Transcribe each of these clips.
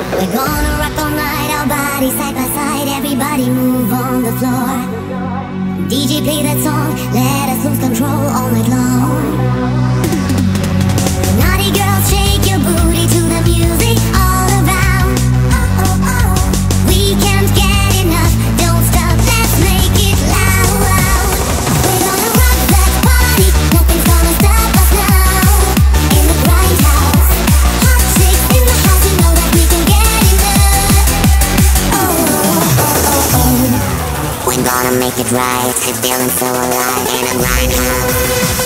We're gonna rock all night, our bodies side by side. Everybody move on the floor. DJ play that song, let us lose control all night long. Naughty girls, shake your booty to the music all around. Oh, oh, oh. We can't get enough, don't stop, let's make it loud. We're gonna rock that party, nothing's gonna stop us now. In the grindhouse, hot chicks in the house, you know that we can get enough. Oh, oh, oh, oh, oh. We're gonna make it right, we're feeling so alive in a grindhouse.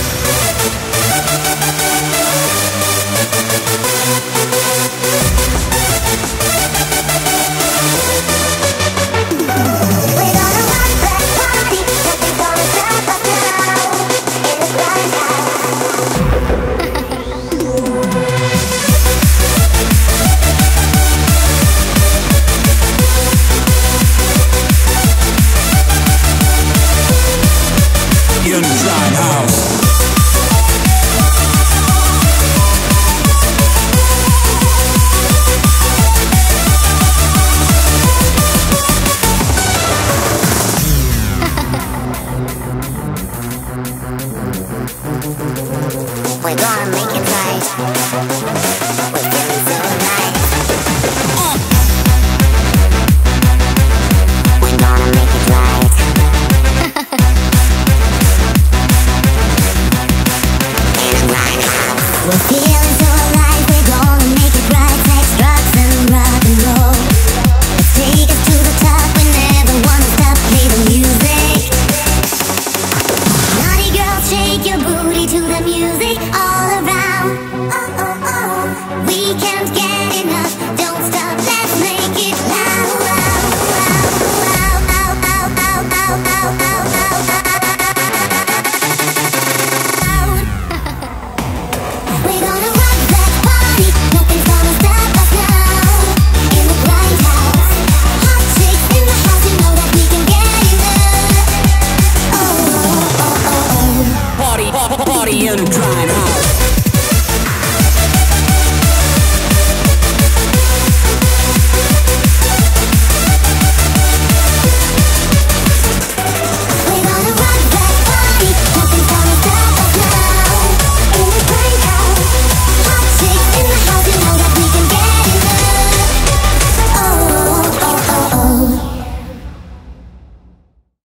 We're gonna make it right. We're feeling so alive. We're gonna make it right. In a grindhouse. We're feeling so alive. We're gonna make it right. Sex, drugs, and rock and roll. Let's take us to the top. We never wanna stop. Play the music. Naughty girls, shake your booty to the music all around. Oh, oh, oh. We can't get enough, don't stop, let's make it loud. We're gonna rock that party, nothing's gonna stop us now. In the grindhouse, hot chicks in the house, you know that we can get enough. Oh, oh, oh, oh, oh. Party in a grindhouse.